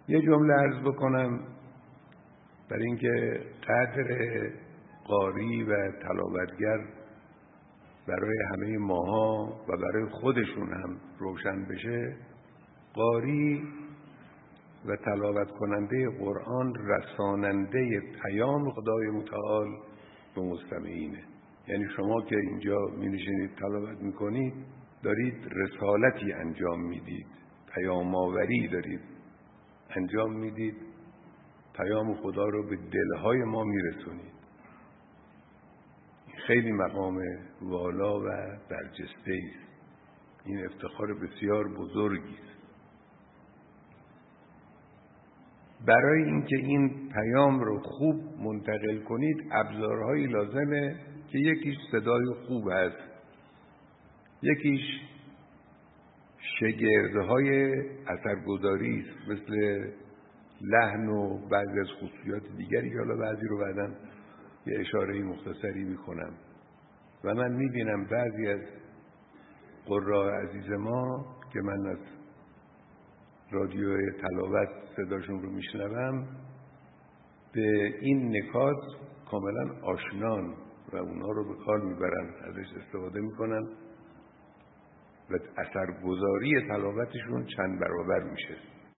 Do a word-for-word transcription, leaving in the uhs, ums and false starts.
یه جمله عرض بکنم برای اینکه قدر قاری و تلاوتگر برای همه ماها و برای خودشون هم روشن بشه. قاری و تلاوت کننده قرآن رساننده پیام خدای متعال به مستمعینه. یعنی شما که اینجا می نشینید تلاوت میکنید دارید رسالتی انجام میدید، پیام آوری دارید انجام میدید، پیام خدا رو به دلهای ما میرسونید. خیلی مقام والا و برجسته است. این افتخار بسیار بزرگی است. برای اینکه این پیام رو خوب منتقل کنید ابزارهایی لازمه که یکیش صدای خوب هست، یکیش شگردهای اثرگذاری است مثل لحن و بعضی از خصوصیات دیگری که حالا بعضی رو بعداً یه اشاره مختصری میکنم. و من میبینم بعضی از قراء عزیز ما که من از رادیو تلاوت صداشون رو میشنوم به این نکات کاملا آشنان و اونا رو به کار میبرن، ازش استفاده میکنن و اثرگذاری تلاوتشون چند برابر میشه.